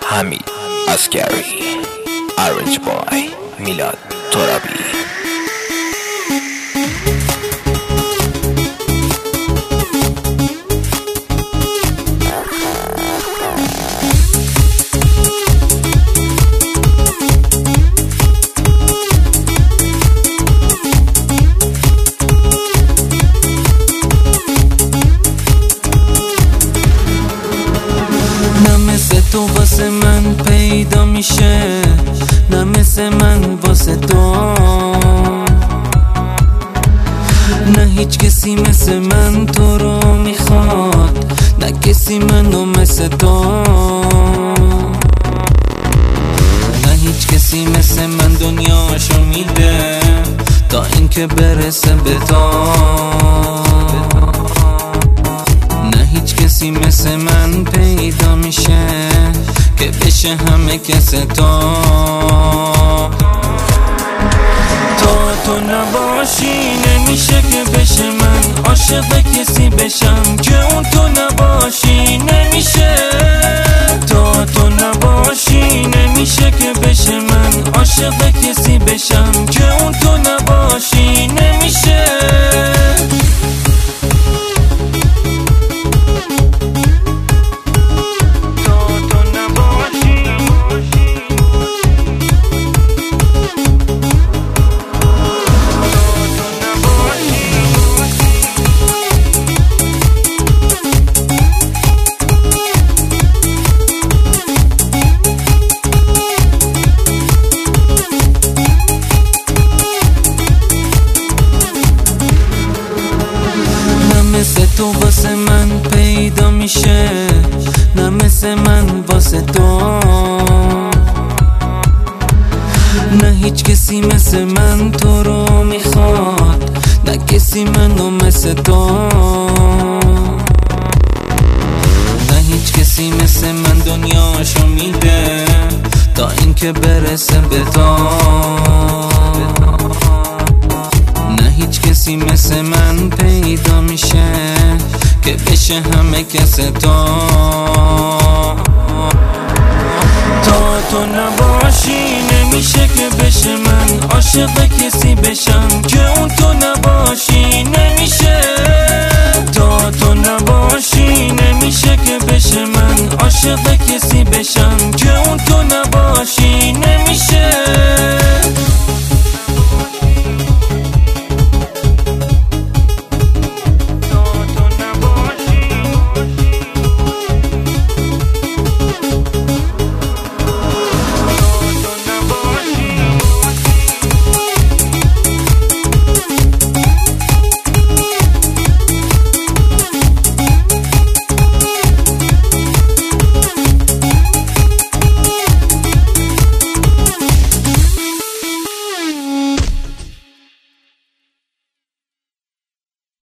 حمید عسکری، Orange Boy، میلاد ترابی. نه مثل تو واسه من پیدا میشه، نه مثل من واسه تو، نه هیچ کسی مثل من تو رو میخواد، نه کسی منو مثل تو، نه هیچ کسی مثل من دنیاشو میده تا اینکه برسه به تو، نه هیچ کسی مثل من پیدا میشه که بشه همه کس تو. تو نباشی نمیشه که بشه من عاشق کسی بشم که اون تو نباشی نمیشه. تو نباشی نمیشه که بشه من عاشق کسی بشم که اون تو نباشی نمیشه. مثل تو واسه من پیدا میشه، نه مثل من واسه تو، نه هیچ کسی مثل من تو رو میخواد، نه کسی منو مثل تو، نه هیچ کسی مثل من دنیاشو میده تا اینکه برسه به تو، نه هیچ کسی مثل من پیدا میشه که بشه همه کس تو. تو نباشی نمیشه که بشه من عاشق کسی بشم که اون تو نباشی نمیشه. تو نباشی نمیشه که بشه من عاشق کسی بشم که اون تو نباشی